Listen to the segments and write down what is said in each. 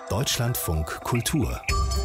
Deutschlandfunk Kultur.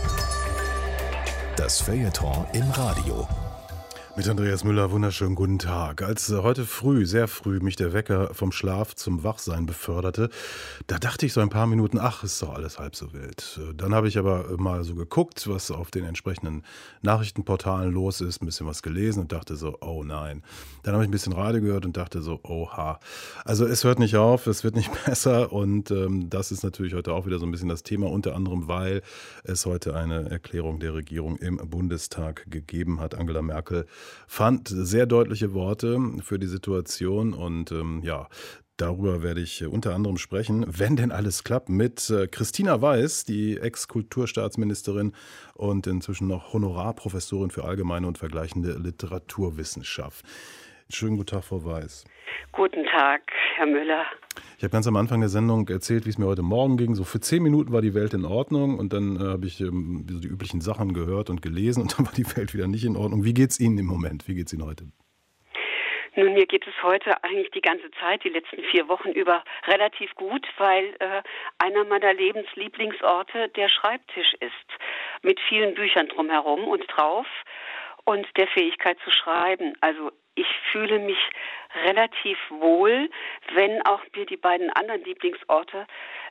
Das Feuilleton im Radio. Mit Andreas Müller, wunderschönen guten Tag. Als heute früh, sehr früh, mich der Wecker vom Schlaf zum Wachsein beförderte, da dachte ich so ein paar Minuten, ach, ist doch alles halb so wild. Dann habe ich aber mal so geguckt, was auf den entsprechenden Nachrichtenportalen los ist, ein bisschen was gelesen und dachte so, oh nein. Dann habe ich ein bisschen Radio gehört und dachte so, oha. Also es hört nicht auf, es wird nicht besser und das ist natürlich heute auch wieder so ein bisschen das Thema, unter anderem, weil es heute eine Erklärung der Regierung im Bundestag gegeben hat. Angela Merkel fand sehr deutliche Worte für die Situation und darüber werde ich unter anderem sprechen, wenn denn alles klappt, mit Christina Weiß, die Ex-Kulturstaatsministerin und inzwischen noch Honorarprofessorin für allgemeine und vergleichende Literaturwissenschaft. Schönen guten Tag, Frau Weiß. Guten Tag, Herr Müller. Ich habe ganz am Anfang der Sendung erzählt, wie es mir heute Morgen ging. So für 10 Minuten war die Welt in Ordnung und dann habe ich so die üblichen Sachen gehört und gelesen und dann war die Welt wieder nicht in Ordnung. Wie geht's Ihnen im Moment? Wie geht's Ihnen heute? Nun, mir geht es heute eigentlich die ganze Zeit, die letzten 4 Wochen über, relativ gut, weil einer meiner Lebenslieblingsorte der Schreibtisch ist. Mit vielen Büchern drumherum und drauf und der Fähigkeit zu schreiben. Also ich fühle mich relativ wohl, wenn auch mir die beiden anderen Lieblingsorte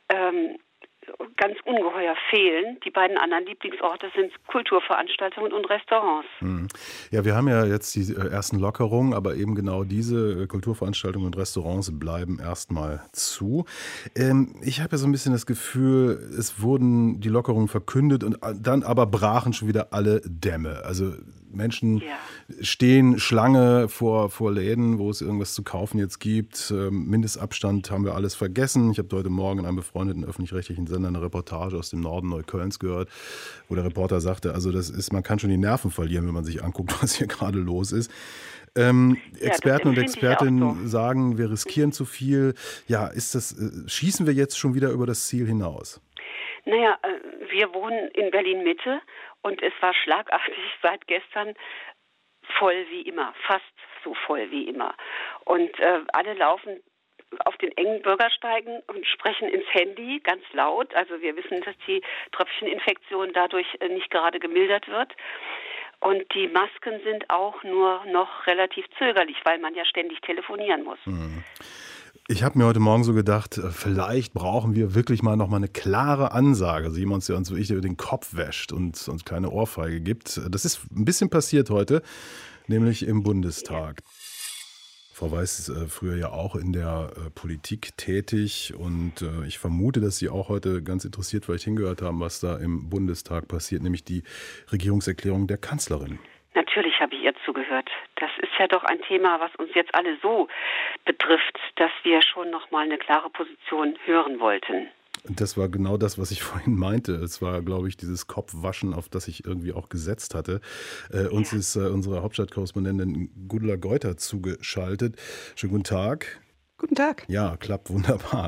ganz ungeheuer fehlen. Die beiden anderen Lieblingsorte sind Kulturveranstaltungen und Restaurants. Ja, wir haben ja jetzt die ersten Lockerungen, aber eben genau diese Kulturveranstaltungen und Restaurants bleiben erstmal zu. Ich habe ja so ein bisschen das Gefühl, es wurden die Lockerungen verkündet und dann aber brachen schon wieder alle Dämme. Also Menschen stehen Schlange vor Läden, wo es irgendwas zu kaufen jetzt gibt. Mindestabstand haben wir alles vergessen. Ich habe heute Morgen in einem befreundeten öffentlich-rechtlichen Sender eine Reportage aus dem Norden Neuköllns gehört, wo der Reporter sagte, also man kann schon die Nerven verlieren, wenn man sich anguckt, was hier gerade los ist. Experten und Expertinnen sagen, wir riskieren zu viel. Ja, schießen wir jetzt schon wieder über das Ziel hinaus? Naja, wir wohnen in Berlin-Mitte und es war schlagartig seit gestern voll wie immer, fast so voll wie immer. Und alle laufen auf den engen Bürgersteigen und sprechen ins Handy ganz laut. Also wir wissen, dass die Tröpfcheninfektion dadurch nicht gerade gemildert wird. Und die Masken sind auch nur noch relativ zögerlich, weil man ja ständig telefonieren muss. Ich habe mir heute Morgen so gedacht, vielleicht brauchen wir wirklich mal noch mal eine klare Ansage. Also jemand, der uns wirklich über den Kopf wäscht und uns keine Ohrfeige gibt. Das ist ein bisschen passiert heute, nämlich im Bundestag. Frau Weiß ist früher ja auch in der Politik tätig und ich vermute, dass Sie auch heute ganz interessiert vielleicht hingehört haben, was da im Bundestag passiert, nämlich die Regierungserklärung der Kanzlerin. Natürlich habe ich ihr zugehört. Das ist ja doch ein Thema, was uns jetzt alle so betrifft, dass wir schon noch mal eine klare Position hören wollten. Das war genau das, was ich vorhin meinte. Es war, glaube ich, dieses Kopfwaschen, auf das ich irgendwie auch gesetzt hatte. Uns ist unsere Hauptstadtkorrespondentin Gudula Geuter zugeschaltet. Schönen guten Tag. Guten Tag. Ja, klappt wunderbar.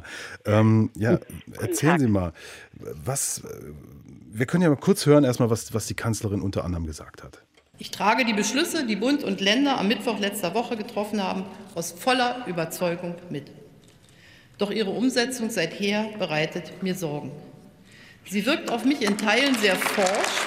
Erzählen Sie mal, wir können ja mal kurz hören erstmal, was die Kanzlerin unter anderem gesagt hat. Ich trage die Beschlüsse, die Bund und Länder am Mittwoch letzter Woche getroffen haben, aus voller Überzeugung mit. Doch ihre Umsetzung seither bereitet mir Sorgen. Sie wirkt auf mich in Teilen sehr forsch.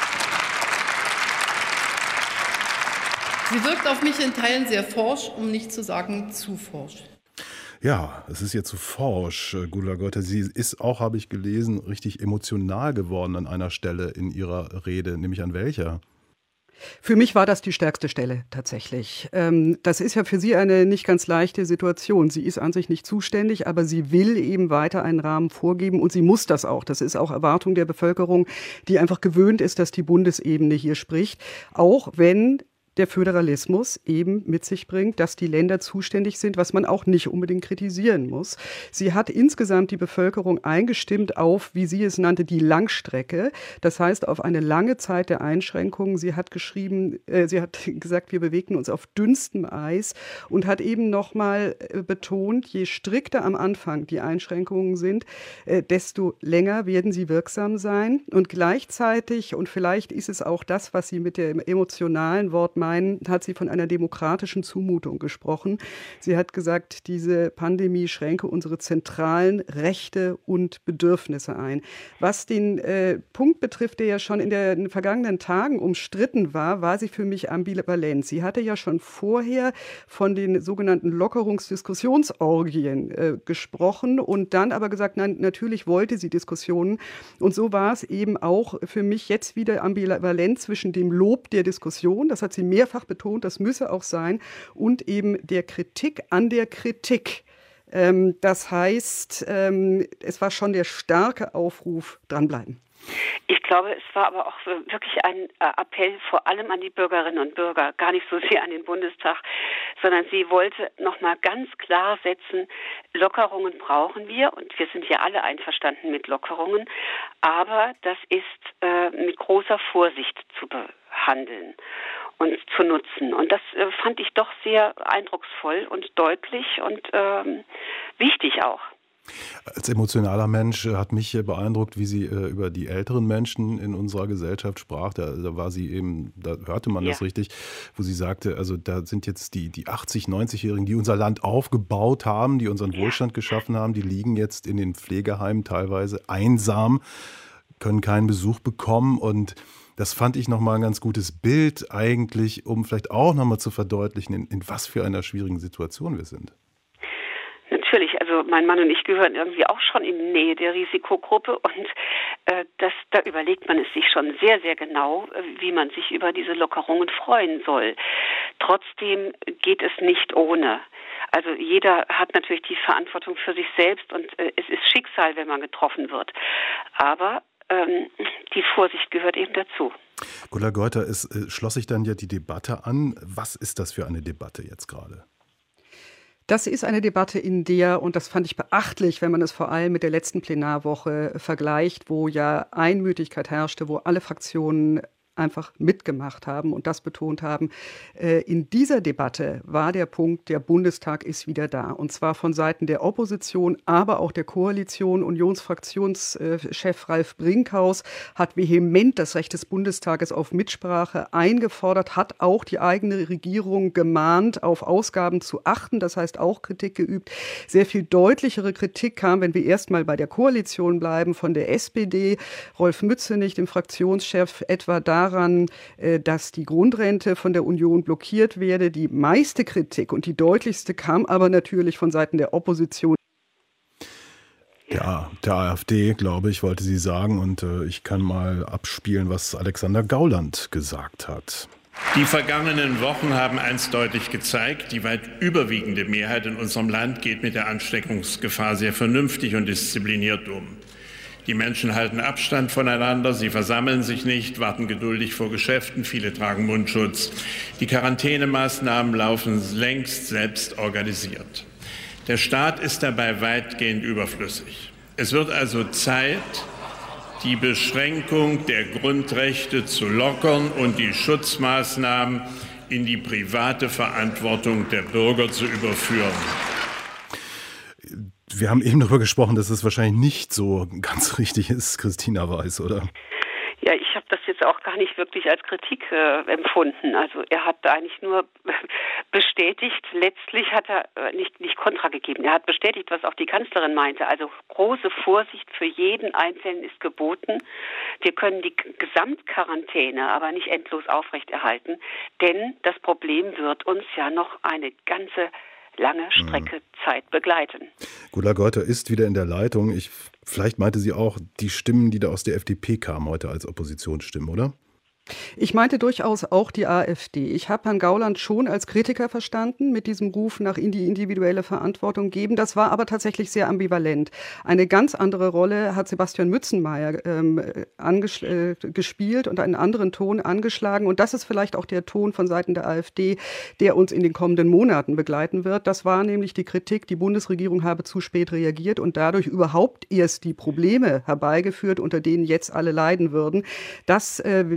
Um nicht zu sagen zu forsch. Ja, es ist jetzt zu forsch, Gudula Geuter. Sie ist auch, habe ich gelesen, richtig emotional geworden an einer Stelle in ihrer Rede. Nämlich an welcher? Für mich war das die stärkste Stelle tatsächlich. Das ist ja für sie eine nicht ganz leichte Situation. Sie ist an sich nicht zuständig, aber sie will eben weiter einen Rahmen vorgeben und sie muss das auch. Das ist auch Erwartung der Bevölkerung, die einfach gewöhnt ist, dass die Bundesebene hier spricht. Auch wenn der Föderalismus eben mit sich bringt, dass die Länder zuständig sind, was man auch nicht unbedingt kritisieren muss. Sie hat insgesamt die Bevölkerung eingestimmt auf, wie sie es nannte, die Langstrecke. Das heißt, auf eine lange Zeit der Einschränkungen. Sie hat gesagt, wir bewegten uns auf dünnstem Eis und hat eben nochmal betont, je strikter am Anfang die Einschränkungen sind, desto länger werden sie wirksam sein. Und gleichzeitig, und vielleicht ist es auch das, was sie mit dem emotionalen Wort allgemein hat sie von einer demokratischen Zumutung gesprochen. Sie hat gesagt, diese Pandemie schränke unsere zentralen Rechte und Bedürfnisse ein. Was den Punkt betrifft, der ja schon in den vergangenen Tagen umstritten war, war sie für mich ambivalent. Sie hatte ja schon vorher von den sogenannten Lockerungsdiskussionsorgien gesprochen und dann aber gesagt, nein, natürlich wollte sie Diskussionen. Und so war es eben auch für mich jetzt wieder ambivalent zwischen dem Lob der Diskussion, das hat sie mehrfach betont, das müsse auch sein, und eben der Kritik an der Kritik. Das heißt, es war schon der starke Aufruf, dranbleiben. Ich glaube, es war aber auch wirklich ein Appell vor allem an die Bürgerinnen und Bürger, gar nicht so sehr an den Bundestag, sondern sie wollte nochmal ganz klar setzen, Lockerungen brauchen wir und wir sind ja alle einverstanden mit Lockerungen, aber das ist mit großer Vorsicht zu behandeln und zu nutzen. Und das fand ich doch sehr eindrucksvoll und deutlich und wichtig auch. Als emotionaler Mensch hat mich beeindruckt, wie sie über die älteren Menschen in unserer Gesellschaft sprach. Da war sie eben, da hörte man das richtig, wo sie sagte, also da sind jetzt die 80-, 90-Jährigen, die unser Land aufgebaut haben, die unseren Wohlstand geschaffen haben, die liegen jetzt in den Pflegeheimen teilweise einsam, können keinen Besuch bekommen, und das fand ich nochmal ein ganz gutes Bild eigentlich, um vielleicht auch nochmal zu verdeutlichen, in was für einer schwierigen Situation wir sind. Natürlich, also mein Mann und ich gehören irgendwie auch schon in die Nähe der Risikogruppe und da überlegt man es sich schon sehr, sehr genau, wie man sich über diese Lockerungen freuen soll. Trotzdem geht es nicht ohne. Also jeder hat natürlich die Verantwortung für sich selbst und es ist Schicksal, wenn man getroffen wird. Aber die Vorsicht gehört eben dazu. Gula Geuter, es schloss sich dann ja die Debatte an. Was ist das für eine Debatte jetzt gerade? Das ist eine Debatte, in der, und das fand ich beachtlich, wenn man es vor allem mit der letzten Plenarwoche vergleicht, wo ja Einmütigkeit herrschte, wo alle Fraktionen einfach mitgemacht haben und das betont haben. In dieser Debatte war der Punkt, der Bundestag ist wieder da. Und zwar von Seiten der Opposition, aber auch der Koalition. Unionsfraktionschef Ralf Brinkhaus hat vehement das Recht des Bundestages auf Mitsprache eingefordert, hat auch die eigene Regierung gemahnt, auf Ausgaben zu achten. Das heißt auch Kritik geübt. Sehr viel deutlichere Kritik kam, wenn wir erstmal bei der Koalition bleiben, von der SPD. Rolf Mützenich, dem Fraktionschef, etwa daran, dass die Grundrente von der Union blockiert werde. Die meiste Kritik und die deutlichste kam aber natürlich von Seiten der Opposition. Ja, der AfD, glaube ich, wollte sie sagen. Und ich kann mal abspielen, was Alexander Gauland gesagt hat. Die vergangenen Wochen haben eins deutlich gezeigt: Die weit überwiegende Mehrheit in unserem Land geht mit der Ansteckungsgefahr sehr vernünftig und diszipliniert um. Die Menschen halten Abstand voneinander, sie versammeln sich nicht, warten geduldig vor Geschäften, viele tragen Mundschutz. Die Quarantänemaßnahmen laufen längst selbst organisiert. Der Staat ist dabei weitgehend überflüssig. Es wird also Zeit, die Beschränkung der Grundrechte zu lockern und die Schutzmaßnahmen in die private Verantwortung der Bürger zu überführen. Wir haben eben darüber gesprochen, dass es wahrscheinlich nicht so ganz richtig ist, Christina Weiß, oder? Ja, ich habe das jetzt auch gar nicht wirklich als Kritik empfunden. Also er hat eigentlich nur bestätigt, letztlich hat er nicht Kontra gegeben. Er hat bestätigt, was auch die Kanzlerin meinte. Also große Vorsicht für jeden Einzelnen ist geboten. Wir können die Gesamtquarantäne aber nicht endlos aufrechterhalten, denn das Problem wird uns ja noch eine ganze lange Strecke Zeit begleiten. Gula Geuter ist wieder in der Leitung. Vielleicht meinte sie auch die Stimmen, die da aus der FDP kamen heute als Oppositionsstimmen, oder? Ich meinte durchaus auch die AfD. Ich habe Herrn Gauland schon als Kritiker verstanden, mit diesem Ruf nach in die individuelle Verantwortung geben. Das war aber tatsächlich sehr ambivalent. Eine ganz andere Rolle hat Sebastian Mützenmeier gespielt und einen anderen Ton angeschlagen. Und das ist vielleicht auch der Ton von Seiten der AfD, der uns in den kommenden Monaten begleiten wird. Das war nämlich die Kritik, die Bundesregierung habe zu spät reagiert und dadurch überhaupt erst die Probleme herbeigeführt, unter denen jetzt alle leiden würden. Das ist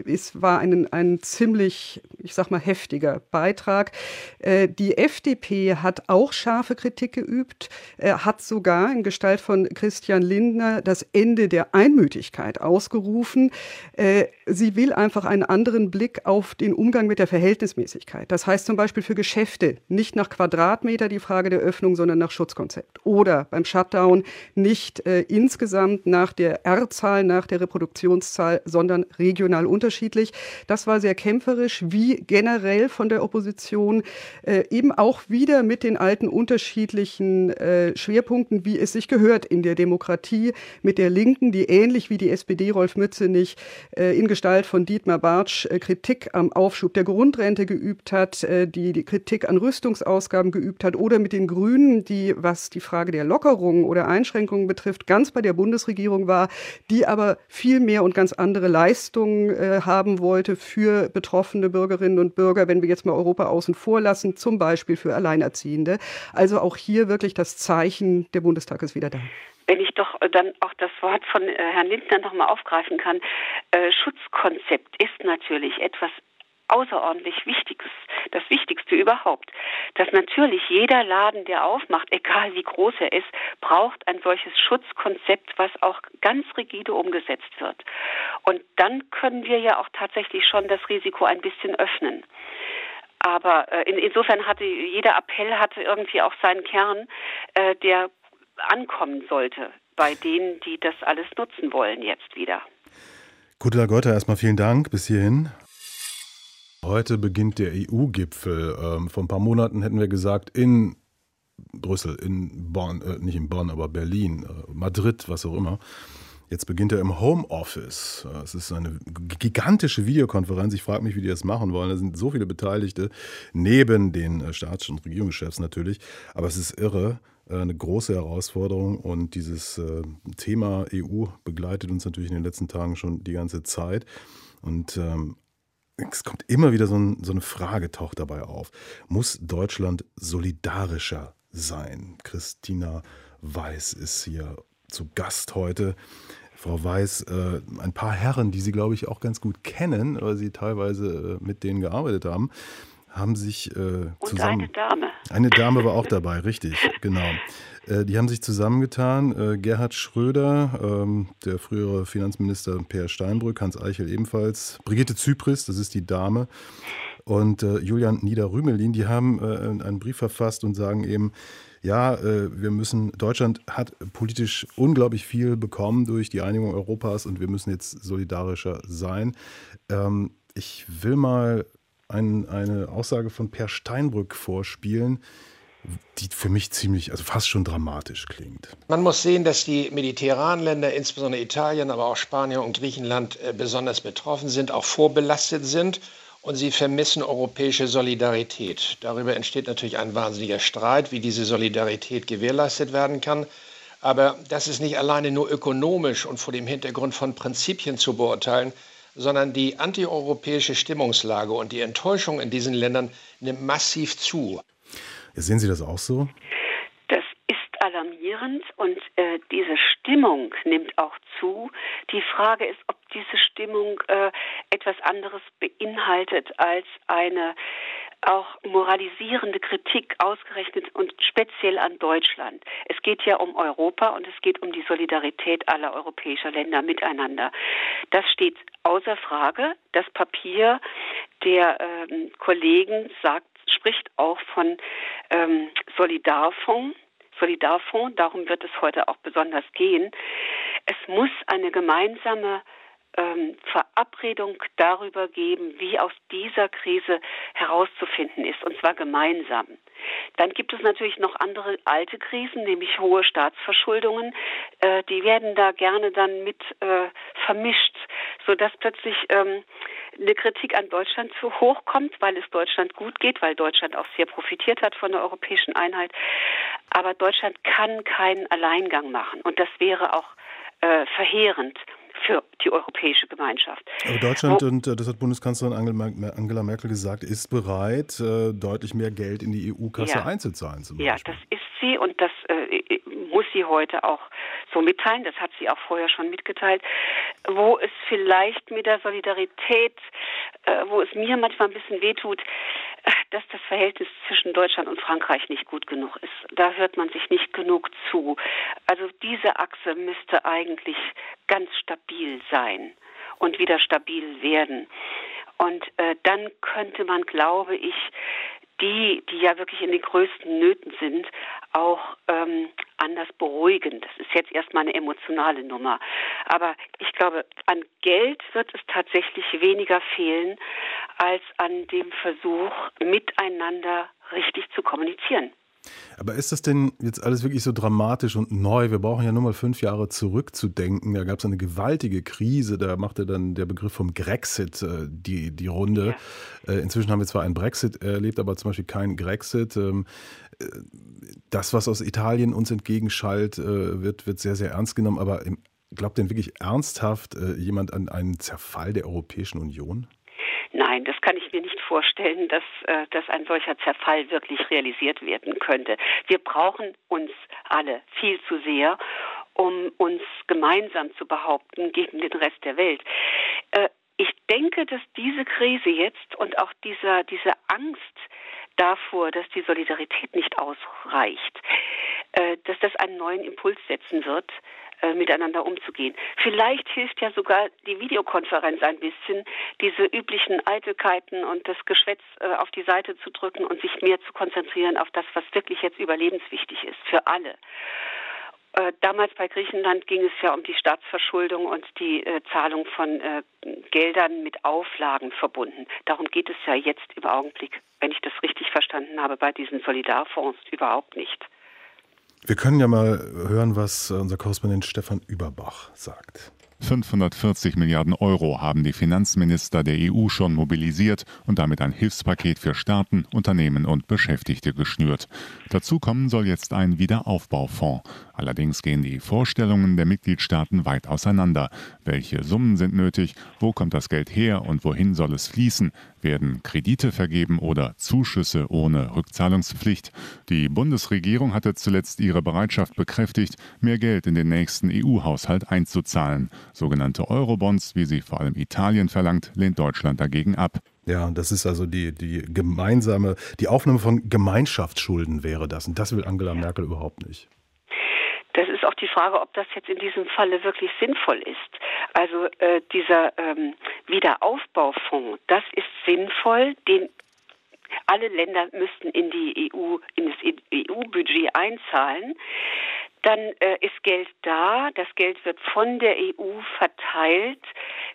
war ein ziemlich, ich sag mal, heftiger Beitrag. Die FDP hat auch scharfe Kritik geübt, hat sogar in Gestalt von Christian Lindner das Ende der Einmütigkeit ausgerufen. Sie will einfach einen anderen Blick auf den Umgang mit der Verhältnismäßigkeit. Das heißt zum Beispiel für Geschäfte nicht nach Quadratmeter die Frage der Öffnung, sondern nach Schutzkonzept. Oder beim Shutdown nicht insgesamt nach der R-Zahl, nach der Reproduktionszahl, sondern regional unterschiedlich. Das war sehr kämpferisch, wie generell von der Opposition, eben auch wieder mit den alten unterschiedlichen Schwerpunkten, wie es sich gehört in der Demokratie, mit der Linken, die ähnlich wie die SPD Rolf Mützenich in Gestalt von Dietmar Bartsch Kritik am Aufschub der Grundrente geübt hat, die Kritik an Rüstungsausgaben geübt hat, oder mit den Grünen, die, was die Frage der Lockerungen oder Einschränkungen betrifft, ganz bei der Bundesregierung war, die aber viel mehr und ganz andere Leistungen haben wollte für betroffene Bürgerinnen und Bürger, wenn wir jetzt mal Europa außen vor lassen, zum Beispiel für Alleinerziehende. Also auch hier wirklich das Zeichen, der Bundestag ist wieder da. Wenn ich doch dann auch das Wort von Herrn Lindner noch mal aufgreifen kann. Schutzkonzept ist natürlich etwas außerordentlich Wichtiges, das Wichtigste überhaupt. Dass natürlich jeder Laden, der aufmacht, egal wie groß er ist, braucht ein solches Schutzkonzept, was auch ganz rigide umgesetzt wird. Und dann können wir ja auch tatsächlich schon das Risiko ein bisschen öffnen. Aber insofern hatte jeder Appell hatte irgendwie auch seinen Kern, der ankommen sollte bei denen, die das alles nutzen wollen jetzt wieder. Gudula Gotter, erstmal vielen Dank bis hierhin. Heute beginnt der EU-Gipfel. Vor ein paar Monaten hätten wir gesagt, in Brüssel, in Bonn, nicht in Bonn, aber Berlin, Madrid, was auch immer. Jetzt beginnt er im Homeoffice. Es ist eine gigantische Videokonferenz. Ich frage mich, wie die das machen wollen. Da sind so viele Beteiligte, neben den Staats- und Regierungschefs natürlich. Aber es ist irre, eine große Herausforderung. Und dieses Thema EU begleitet uns natürlich in den letzten Tagen schon die ganze Zeit. Und es kommt immer wieder so eine Frage, taucht dabei auf. Muss Deutschland solidarischer sein? Christina Weiß ist hier zu Gast heute. Frau Weiß, ein paar Herren, die Sie, glaube ich, auch ganz gut kennen, weil Sie teilweise mit denen gearbeitet haben, haben sich zusammen... Und eine Dame. Eine Dame war auch dabei, richtig, genau. Die haben sich zusammengetan, Gerhard Schröder, der frühere Finanzminister Peer Steinbrück, Hans Eichel ebenfalls, Brigitte Zypris, das ist die Dame, und Julian Nieder-Rümelin, die haben einen Brief verfasst und sagen eben, ja, Deutschland hat politisch unglaublich viel bekommen durch die Einigung Europas und wir müssen jetzt solidarischer sein. Ich will mal eine Aussage von Peer Steinbrück vorspielen, die für mich ziemlich, also fast schon dramatisch klingt. Man muss sehen, dass die mediterranen Länder, insbesondere Italien, aber auch Spanien und Griechenland besonders betroffen sind, auch vorbelastet sind. Und sie vermissen europäische Solidarität. Darüber entsteht natürlich ein wahnsinniger Streit, wie diese Solidarität gewährleistet werden kann. Aber das ist nicht alleine nur ökonomisch und vor dem Hintergrund von Prinzipien zu beurteilen, sondern die antieuropäische Stimmungslage und die Enttäuschung in diesen Ländern nimmt massiv zu. Sehen Sie das auch so? Das ist alarmierend und diese Stimmung nimmt auch zu. Die Frage ist, ob diese Stimmung etwas anderes beinhaltet als eine auch moralisierende Kritik ausgerechnet und speziell an Deutschland. Es geht ja um Europa und es geht um die Solidarität aller europäischer Länder miteinander. Das steht außer Frage. Das Papier der Kollegen spricht auch von Solidarfonds, darum wird es heute auch besonders gehen. Es muss eine gemeinsame Verabredung darüber geben, wie aus dieser Krise herauszufinden ist, und zwar gemeinsam. Dann gibt es natürlich noch andere alte Krisen, nämlich hohe Staatsverschuldungen. Die werden da gerne dann mit vermischt, sodass plötzlich eine Kritik an Deutschland zu hoch kommt, weil es Deutschland gut geht, weil Deutschland auch sehr profitiert hat von der europäischen Einheit. Aber Deutschland kann keinen Alleingang machen und das wäre auch verheerend für die europäische Gemeinschaft. Aber Deutschland, und das hat Bundeskanzlerin Angela Merkel gesagt, ist bereit, deutlich mehr Geld in die EU-Kasse einzuzahlen. Ja, das ist sie und das muss sie heute auch so mitteilen, das hat sie auch vorher schon mitgeteilt, wo es vielleicht mit der Solidarität, wo es mir manchmal ein bisschen wehtut, dass das Verhältnis zwischen Deutschland und Frankreich nicht gut genug ist. Da hört man sich nicht genug zu. Also diese Achse müsste eigentlich ganz stabil sein und wieder stabil werden. Und dann könnte man, glaube ich, die ja wirklich in den größten Nöten sind, auch anders beruhigen. Das ist jetzt erstmal eine emotionale Nummer. Aber ich glaube, an Geld wird es tatsächlich weniger fehlen, als an dem Versuch, miteinander richtig zu kommunizieren. Aber ist das denn jetzt alles wirklich so dramatisch und neu? Wir brauchen ja nur mal 5 Jahre zurückzudenken. Da gab es eine gewaltige Krise, da machte dann der Begriff vom Grexit die Runde. Ja. Inzwischen haben wir zwar einen Brexit erlebt, aber zum Beispiel keinen Grexit. Das, was aus Italien uns entgegenschallt, wird sehr, sehr ernst genommen. Aber glaubt denn wirklich ernsthaft jemand an einen Zerfall der Europäischen Union? Nein, das kann ich mir nicht vorstellen, dass ein solcher Zerfall wirklich realisiert werden könnte. Wir brauchen uns alle viel zu sehr, um uns gemeinsam zu behaupten gegen den Rest der Welt. Ich denke, dass diese Krise jetzt und auch diese Angst davor, dass die Solidarität nicht ausreicht, dass das einen neuen Impuls setzen wird, miteinander umzugehen. Vielleicht hilft ja sogar die Videokonferenz ein bisschen, diese üblichen Eitelkeiten und das Geschwätz auf die Seite zu drücken und sich mehr zu konzentrieren auf das, was wirklich jetzt überlebenswichtig ist für alle. Damals bei Griechenland ging es ja um die Staatsverschuldung und die Zahlung von Geldern mit Auflagen verbunden. Darum geht es ja jetzt im Augenblick, wenn ich das richtig verstanden habe, bei diesen Solidarfonds überhaupt nicht. Wir können ja mal hören, was unser Korrespondent Stefan Überbach sagt. 540 Milliarden Euro haben die Finanzminister der EU schon mobilisiert und damit ein Hilfspaket für Staaten, Unternehmen und Beschäftigte geschnürt. Dazu kommen soll jetzt ein Wiederaufbaufonds. Allerdings gehen die Vorstellungen der Mitgliedstaaten weit auseinander. Welche Summen sind nötig? Wo kommt das Geld her und wohin soll es fließen? Werden Kredite vergeben oder Zuschüsse ohne Rückzahlungspflicht? Die Bundesregierung hatte zuletzt ihre Bereitschaft bekräftigt, mehr Geld in den nächsten EU-Haushalt einzuzahlen. Sogenannte Eurobonds, wie sie vor allem Italien verlangt, lehnt Deutschland dagegen ab. Ja, das ist also die Aufnahme von Gemeinschaftsschulden wäre das. Und das will Angela Merkel überhaupt nicht. Das ist auch die Frage, ob das jetzt in diesem Falle wirklich sinnvoll ist. Also dieser Wiederaufbaufonds, das ist sinnvoll, den alle Länder müssten in das EU-Budget einzahlen. Dann ist Geld da, das Geld wird von der EU verteilt,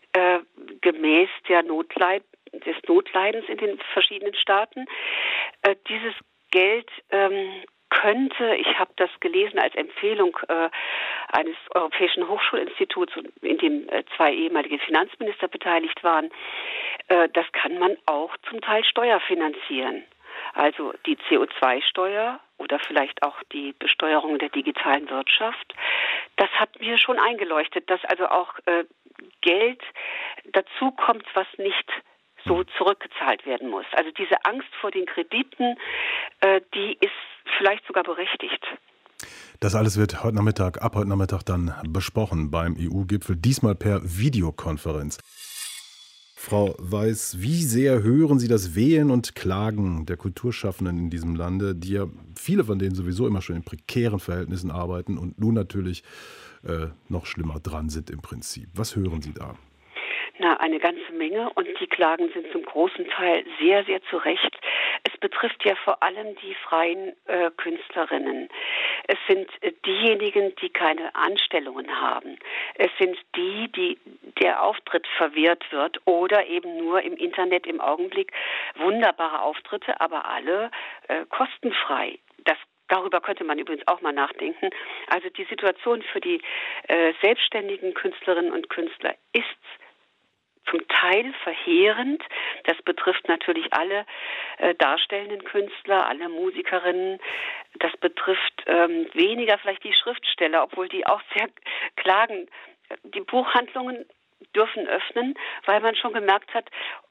gemäß des Notleidens in den verschiedenen Staaten. Dieses Geld könnte, ich habe das gelesen als Empfehlung eines Europäischen Hochschulinstituts, in dem 2 ehemalige Finanzminister beteiligt waren, das kann man auch zum Teil steuerfinanzieren. Also die CO2-Steuer oder vielleicht auch die Besteuerung der digitalen Wirtschaft. Das hat mir schon eingeleuchtet, dass also auch Geld dazu kommt, was nicht so zurückgezahlt werden muss. Also diese Angst vor den Krediten, die ist vielleicht sogar berechtigt. Das alles wird ab heute Nachmittag dann besprochen beim EU-Gipfel, diesmal per Videokonferenz. Frau Weiß, wie sehr hören Sie das Wehen und Klagen der Kulturschaffenden in diesem Lande, die ja viele von denen sowieso immer schon in prekären Verhältnissen arbeiten und nun natürlich noch schlimmer dran sind im Prinzip. Was hören Sie da? Eine ganze Menge und die Klagen sind zum großen Teil sehr, sehr zu Recht. Es betrifft ja vor allem die freien Künstlerinnen. Es sind diejenigen, die keine Anstellungen haben. Es sind der Auftritt verwehrt wird oder eben nur im Internet im Augenblick wunderbare Auftritte, aber alle kostenfrei. Darüber könnte man übrigens auch mal nachdenken. Also die Situation für die selbstständigen Künstlerinnen und Künstler ist zum Teil verheerend. Das betrifft natürlich alle darstellenden Künstler, alle Musikerinnen. Das betrifft weniger vielleicht die Schriftsteller, obwohl die auch sehr klagen. Die Buchhandlungen dürfen öffnen, weil man schon gemerkt hat,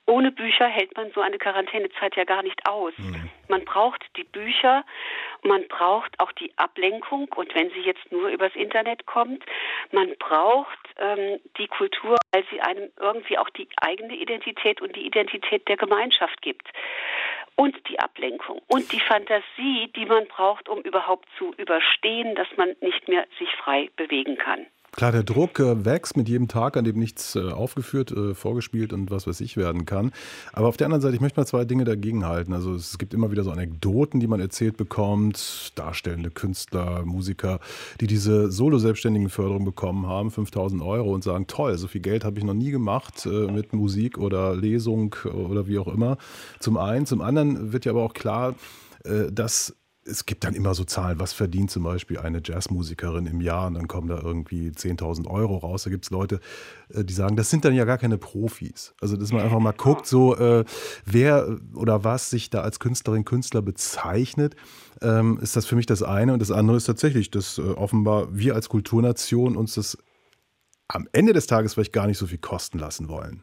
ohne Bücher hält man so eine Quarantänezeit ja gar nicht aus. Man braucht die Bücher, man braucht auch die Ablenkung und wenn sie jetzt nur übers Internet kommt, man braucht die Kultur, weil sie einem irgendwie auch die eigene Identität und die Identität der Gemeinschaft gibt. Und die Ablenkung und die Fantasie, die man braucht, um überhaupt zu überstehen, dass man nicht mehr sich frei bewegen kann. Klar, der Druck wächst mit jedem Tag, an dem nichts aufgeführt, vorgespielt und was weiß ich werden kann. Aber auf der anderen Seite, ich möchte mal zwei Dinge dagegen halten. Also es gibt immer wieder so Anekdoten, die man erzählt bekommt. Darstellende Künstler, Musiker, die diese Solo-Selbstständigen-Förderung bekommen haben, 5.000 € und sagen, toll, so viel Geld habe ich noch nie gemacht mit Musik oder Lesung oder wie auch immer. Zum einen. Zum anderen wird ja aber auch klar, dass es gibt dann immer so Zahlen, was verdient zum Beispiel eine Jazzmusikerin im Jahr und dann kommen da irgendwie 10.000 € raus. Da gibt es Leute, die sagen, das sind dann ja gar keine Profis. Also dass man einfach mal guckt, so wer oder was sich da als Künstlerin, Künstler bezeichnet, ist das für mich das eine. Und das andere ist tatsächlich, dass offenbar wir als Kulturnation uns das am Ende des Tages vielleicht gar nicht so viel kosten lassen wollen.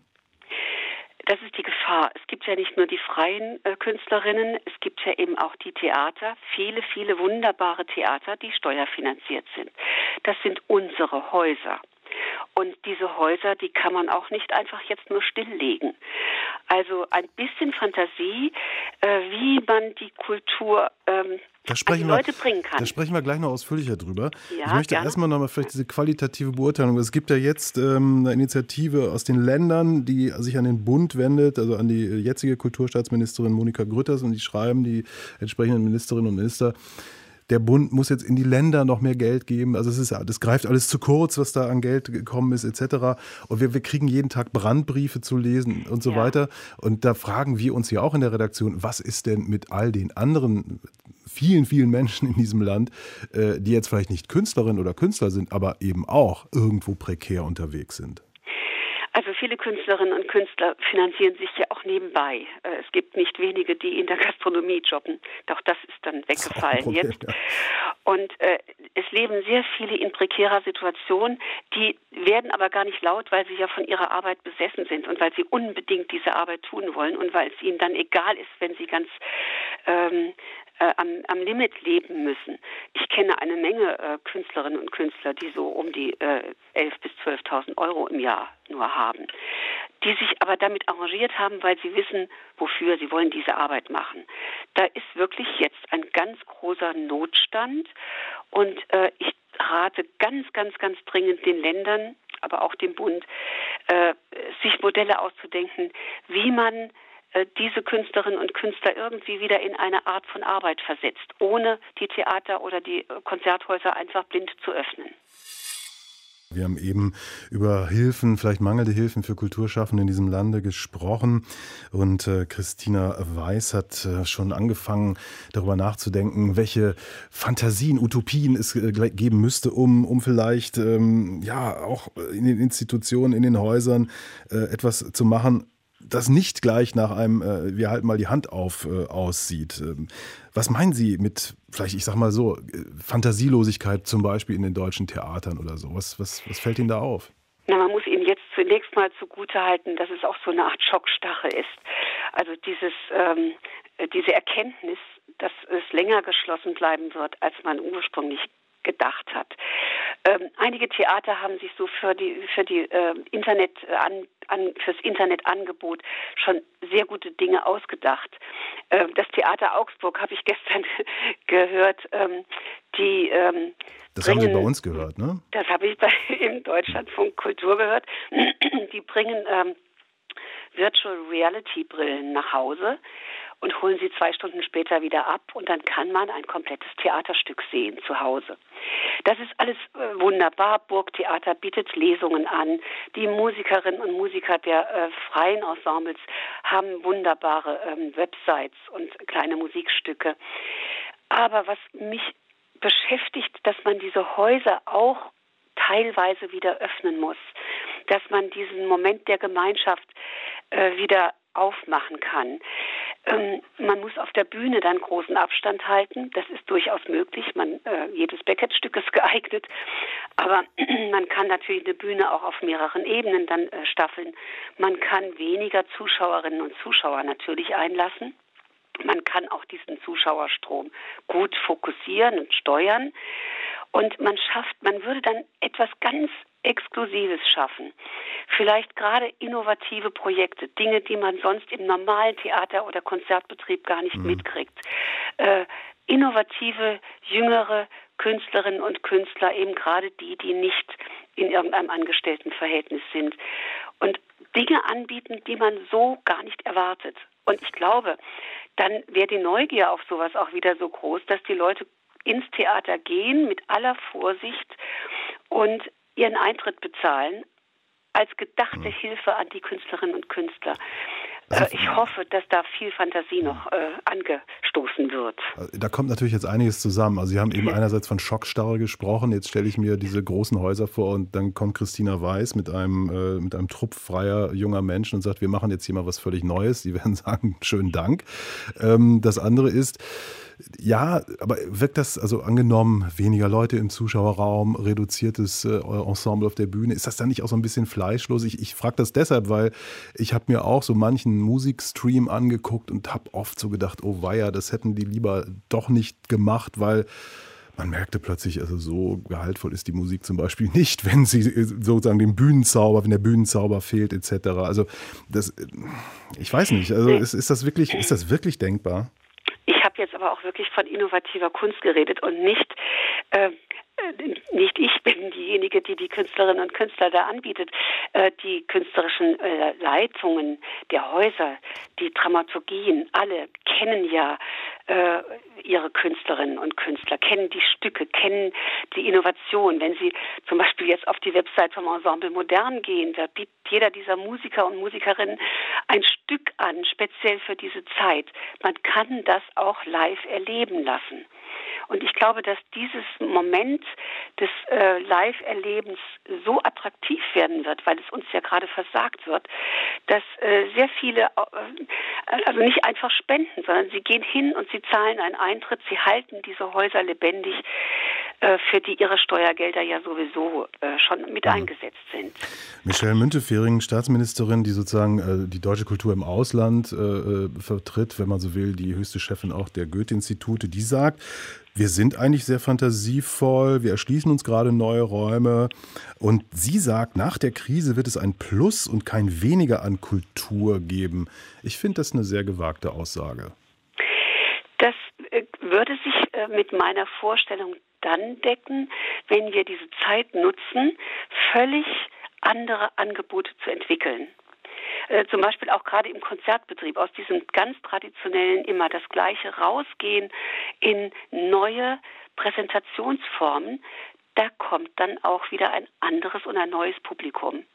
Das ist die Gefahr. Es gibt ja nicht nur die freien Künstlerinnen, es gibt ja eben auch die Theater, viele, viele wunderbare Theater, die steuerfinanziert sind. Das sind unsere Häuser. Und diese Häuser, die kann man auch nicht einfach jetzt nur stilllegen. Also ein bisschen Fantasie, wie man die Kultur an die Leute bringen kann. Da sprechen wir gleich noch ausführlicher drüber. Ja, ich möchte erstmal nochmal vielleicht diese qualitative Beurteilung. Es gibt ja jetzt eine Initiative aus den Ländern, die sich an den Bund wendet, also an die jetzige Kulturstaatsministerin Monika Grütters, und die schreiben die entsprechenden Ministerinnen und Minister, der Bund muss jetzt in die Länder noch mehr Geld geben. Also das greift alles zu kurz, was da an Geld gekommen ist, etc. Und wir kriegen jeden Tag Brandbriefe zu lesen und so weiter. Und da fragen wir uns ja auch in der Redaktion, was ist denn mit all den anderen vielen, vielen Menschen in diesem Land, die jetzt vielleicht nicht Künstlerinnen oder Künstler sind, aber eben auch irgendwo prekär unterwegs sind? Also viele Künstlerinnen und Künstler finanzieren sich ja auch nebenbei. Es gibt nicht wenige, die in der Gastronomie jobben. Doch das ist dann weggefallen jetzt. Ja. Und es leben sehr viele in prekärer Situation. Die werden aber gar nicht laut, weil sie ja von ihrer Arbeit besessen sind und weil sie unbedingt diese Arbeit tun wollen und weil es ihnen dann egal ist, wenn sie ganz am Limit leben müssen. Ich kenne eine Menge Künstlerinnen und Künstler, die so um die 11.000 bis 12.000 € im Jahr nur haben, die sich aber damit arrangiert haben, weil sie wissen, wofür sie wollen diese Arbeit machen. Da ist wirklich jetzt ein ganz großer Notstand und ich rate ganz, ganz, ganz dringend den Ländern, aber auch dem Bund, sich Modelle auszudenken, wie man diese Künstlerinnen und Künstler irgendwie wieder in eine Art von Arbeit versetzt, ohne die Theater oder die Konzerthäuser einfach blind zu öffnen. Wir haben eben über Hilfen, vielleicht mangelnde Hilfen für Kulturschaffende in diesem Lande gesprochen. Und Christina Weiß hat schon angefangen, darüber nachzudenken, welche Fantasien, Utopien es geben müsste, um vielleicht auch in den Institutionen, in den Häusern etwas zu machen, das nicht gleich nach einem wir halten mal die Hand auf aussieht. Was meinen Sie mit, vielleicht ich sag mal so, Fantasielosigkeit zum Beispiel in den deutschen Theatern oder so? Was fällt Ihnen da auf? Na, man muss Ihnen jetzt zunächst mal zugutehalten, dass es auch so eine Art Schockstarre ist. Also diese Erkenntnis, dass es länger geschlossen bleiben wird, als man ursprünglich gedacht hat. Einige Theater haben sich so für fürs Internetangebot schon sehr gute Dinge ausgedacht. Das Theater Augsburg habe ich gestern gehört, das haben Sie bei uns gehört, ne? Das habe ich im Deutschlandfunk Kultur gehört. Die bringen Virtual Reality Brillen nach Hause und holen sie 2 Stunden später wieder ab und dann kann man ein komplettes Theaterstück sehen zu Hause. Das ist alles wunderbar. Burgtheater bietet Lesungen an. Die Musikerinnen und Musiker der freien Ensembles haben wunderbare Websites und kleine Musikstücke. Aber was mich beschäftigt, dass man diese Häuser auch teilweise wieder öffnen muss, dass man diesen Moment der Gemeinschaft wieder aufmachen kann. Man muss auf der Bühne dann großen Abstand halten. Das ist durchaus möglich. Jedes Beckett-Stück ist geeignet. Aber man kann natürlich eine Bühne auch auf mehreren Ebenen dann staffeln. Man kann weniger Zuschauerinnen und Zuschauer natürlich einlassen. Man kann auch diesen Zuschauerstrom gut fokussieren und steuern. Und man würde dann etwas ganz Exklusives schaffen. Vielleicht gerade innovative Projekte, Dinge, die man sonst im normalen Theater- oder Konzertbetrieb gar nicht mitkriegt. Innovative, jüngere Künstlerinnen und Künstler, eben gerade die nicht in irgendeinem Angestelltenverhältnis sind. Und Dinge anbieten, die man so gar nicht erwartet. Und ich glaube, dann wäre die Neugier auf sowas auch wieder so groß, dass die Leute ins Theater gehen mit aller Vorsicht und ihren Eintritt bezahlen als gedachte Hilfe an die Künstlerinnen und Künstler. Ich hoffe, dass da viel Fantasie noch angestoßen wird. Da kommt natürlich jetzt einiges zusammen. Also Sie haben eben einerseits von Schockstarre gesprochen. Jetzt stelle ich mir diese großen Häuser vor und dann kommt Christina Weiß mit einem Trupp freier junger Menschen und sagt, wir machen jetzt hier mal was völlig Neues. Die werden sagen, schönen Dank. Das andere ist, ja, aber wirkt das, also angenommen, weniger Leute im Zuschauerraum, reduziertes Ensemble auf der Bühne, ist das dann nicht auch so ein bisschen fleischlos? Ich frage das deshalb, weil ich habe mir auch so manchen Musikstream angeguckt und habe oft so gedacht, oh weia, das hätten die lieber doch nicht gemacht, weil man merkte plötzlich, also so gehaltvoll ist die Musik zum Beispiel nicht, wenn sie sozusagen wenn der Bühnenzauber fehlt etc. Also das, ich weiß nicht, also ist das wirklich denkbar? Ich habe jetzt aber auch wirklich von innovativer Kunst geredet und nicht ich bin diejenige, die die Künstlerinnen und Künstler da anbietet. Die künstlerischen Leitungen der Häuser, die Dramaturgien, alle kennen ja ihre Künstlerinnen und Künstler, kennen die Stücke, kennen die Innovation. Wenn Sie zum Beispiel jetzt auf die Website vom Ensemble Modern gehen, da bietet jeder dieser Musiker und Musikerinnen ein Stück an, speziell für diese Zeit. Man kann das auch live erleben lassen. Und ich glaube, dass dieses Moment des Live-Erlebens so attraktiv werden wird, weil es uns ja gerade versagt wird, dass sehr viele, also nicht einfach spenden, sondern sie gehen hin und sie zahlen einen Eintritt, sie halten diese Häuser lebendig, für die ihre Steuergelder ja sowieso schon mit eingesetzt sind. Michelle Müntefering, Staatsministerin, die sozusagen die deutsche Kultur im Ausland vertritt, wenn man so will, die höchste Chefin auch der Goethe-Institute, die sagt, wir sind eigentlich sehr fantasievoll, wir erschließen uns gerade neue Räume und sie sagt, nach der Krise wird es ein Plus und kein Weniger an Kultur geben. Ich finde das eine sehr gewagte Aussage. Das würde sich mit meiner Vorstellung dann decken, wenn wir diese Zeit nutzen, völlig andere Angebote zu entwickeln. Zum Beispiel auch gerade im Konzertbetrieb, aus diesem ganz traditionellen immer das Gleiche rausgehen in neue Präsentationsformen, da kommt dann auch wieder ein anderes und ein neues Publikum.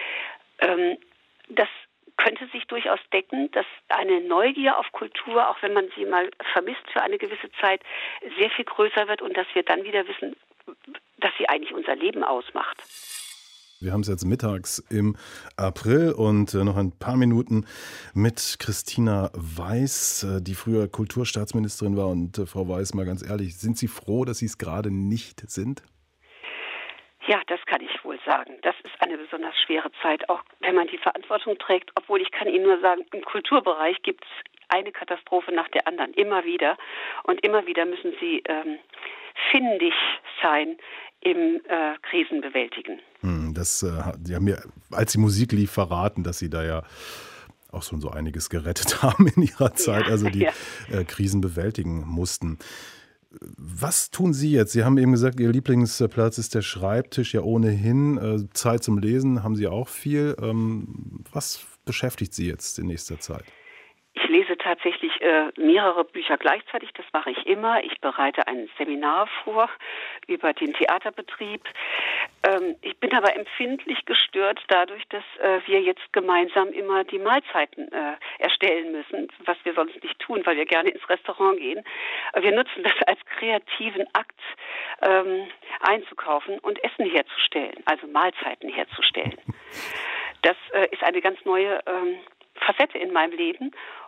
Das könnte sich durchaus decken, dass eine Neugier auf Kultur, auch wenn man sie mal vermisst für eine gewisse Zeit, sehr viel größer wird und dass wir dann wieder wissen, dass sie eigentlich unser Leben ausmacht. Wir haben es jetzt mittags im April und noch ein paar Minuten mit Christina Weiß, die früher Kulturstaatsministerin war. Und Frau Weiß, mal ganz ehrlich, sind Sie froh, dass Sie es gerade nicht sind? Ja, das kann ich wohl sagen. Das ist eine besonders schwere Zeit, auch wenn man die Verantwortung trägt. Obwohl ich kann Ihnen nur sagen, im Kulturbereich gibt es eine Katastrophe nach der anderen, immer wieder. Und immer wieder müssen Sie findig sein im Krisenbewältigen. Die haben mir, als die Musik lief, verraten, dass Sie da ja auch schon so einiges gerettet haben in Ihrer Zeit, also die Krisen bewältigen mussten. Was tun Sie jetzt? Sie haben eben gesagt, Ihr Lieblingsplatz ist der Schreibtisch, ja ohnehin. Zeit zum Lesen haben Sie auch viel. Was beschäftigt Sie jetzt in nächster Zeit? Ich lese tatsächlich mehrere Bücher gleichzeitig, das mache ich immer. Ich bereite ein Seminar vor über den Theaterbetrieb. Ich bin aber empfindlich gestört dadurch, dass wir jetzt gemeinsam immer die Mahlzeiten erstellen müssen, was wir sonst nicht tun, weil wir gerne ins Restaurant gehen. Wir nutzen das als kreativen Akt, einzukaufen und Essen herzustellen, also Mahlzeiten herzustellen. Das ist eine ganz neue Facette in meinem Leben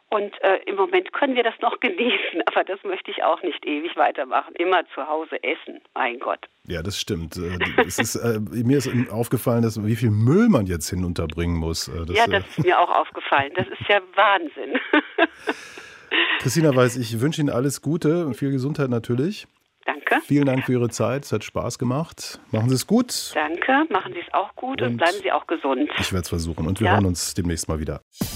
Und im Moment können wir das noch genießen, aber das möchte ich auch nicht ewig weitermachen. Immer zu Hause essen, mein Gott. Ja, das stimmt. Es ist, mir ist aufgefallen, wie viel Müll man jetzt hinunterbringen muss. Das ist mir auch aufgefallen. Das ist ja Wahnsinn. Christina Weiß, ich wünsche Ihnen alles Gute und viel Gesundheit natürlich. Danke. Vielen Dank für Ihre Zeit. Es hat Spaß gemacht. Machen Sie es gut. Danke. Machen Sie es auch gut und bleiben Sie auch gesund. Ich werde es versuchen. Und wir hören uns demnächst mal wieder.